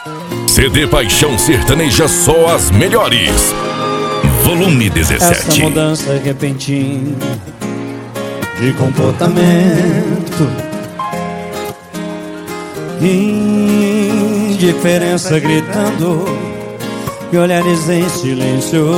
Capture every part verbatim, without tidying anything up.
C D Paixão Sertaneja, só as melhores. Volume dezessete. Essa mudança repentina de comportamento, indiferença gritando e olhares em silêncio.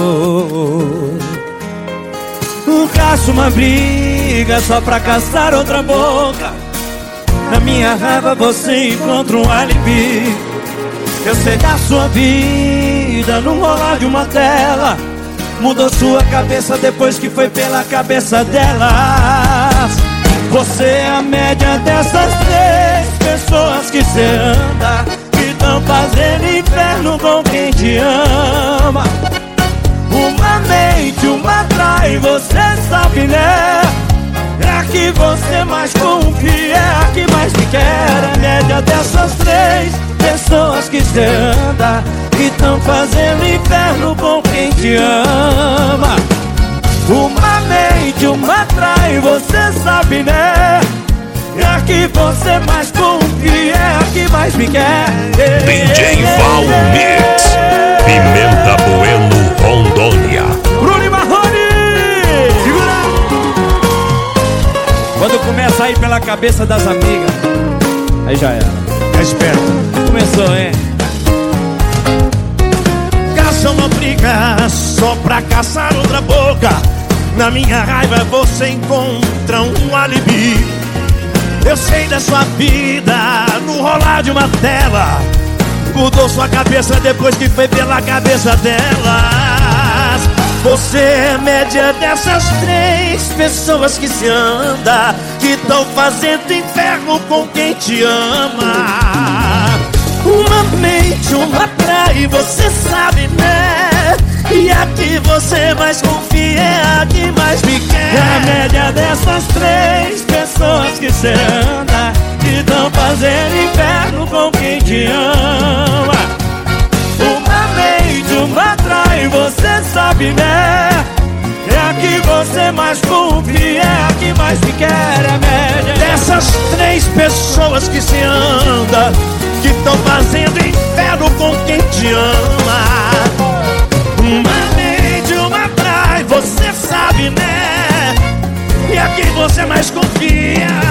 Um caso, uma briga só pra caçar outra boca. Na minha raiva você encontra um alibi. Eu sei da sua vida no rolar de uma tela. Mudou sua cabeça depois que foi pela cabeça delas. Você é a média dessas três pessoas que cê anda, que tão fazendo inferno com quem te ama. Uma mente, uma trai, você sabe, né? É a que você mais confia, é a que mais me quer. A média dessas três pessoas que cê anda, que tão fazendo inferno com quem te ama. Uma mente, uma trai, você sabe, né? É a que você mais confia, é a que mais me quer. D J Val Mix, Pimenta Bueno, Rondônia. Bruno Marrone, segura! Quando começa a ir pela cabeça das amigas, aí já era. Fica esperto. Começou, hein? Caça uma briga só pra caçar outra boca. Na minha raiva você encontra um alibi. Eu sei da sua vida no rolar de uma tela. Mudou sua cabeça depois que foi pela cabeça delas. Você é média dessas três pessoas que se anda, que tão fazendo inferno com quem te ama. Uma mente, uma trai, você sabe, né? E a que você mais confia é a que mais me quer. É a média dessas três pessoas que cê anda, que tão fazendo inferno com quem te ama. Uma mente, uma trai, você sabe, né? É a que você mais confia, é a que mais me quer. É a média dessas três pessoas que se anda, que tão fazendo inferno com quem te ama. Uma mente, uma trai, você sabe, né? E a quem você mais confia,